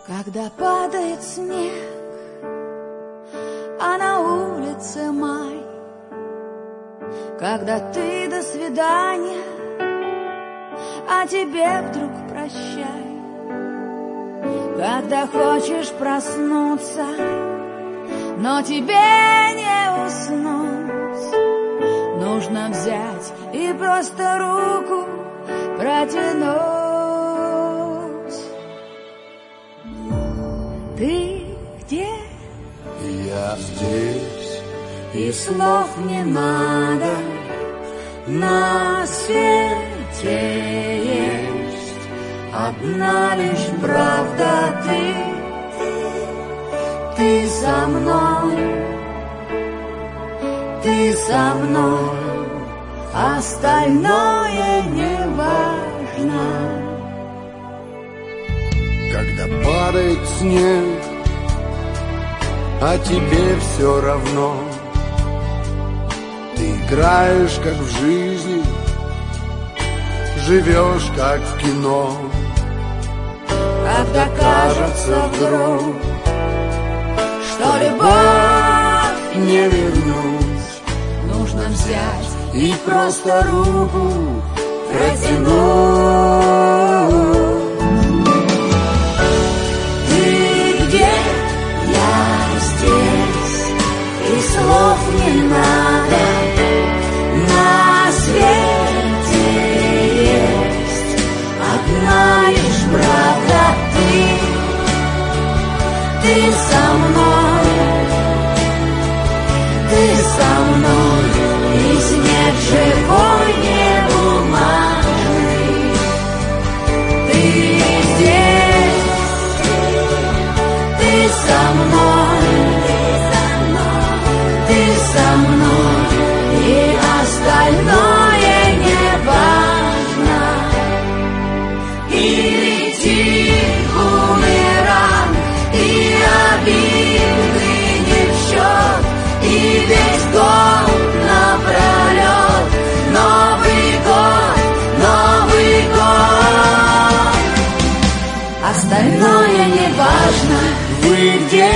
Когда падает снег, а на улице май, когда ты до свидания, а тебе вдруг прощай. Когда хочешь проснуться, но тебе не уснуть, нужно взять и просто руку протянуть. Ты где? Я здесь, И слов не надо, на свете есть одна лишь правда. Ты со мной, ты со мной, остальное не важно. когда падает снег, а тебе все равно. Ты играешь, как в жизни, живешь, как в кино. Когда кажется вдруг, что любовь Не вернуть, нужно взять и просто руку протянуть. Ты где? Я здесь, и слов не надо, на свете есть одна лишь правда. Ты со мной, ты со мной, и снег живой, не бумажный. Ты здесь, ты со мной, ты со мной, и остальное не важно. И летит бумеранг, и обиды не в счет, и весь год напролет. Новый год, Новый год, остальное не важно. Вы где?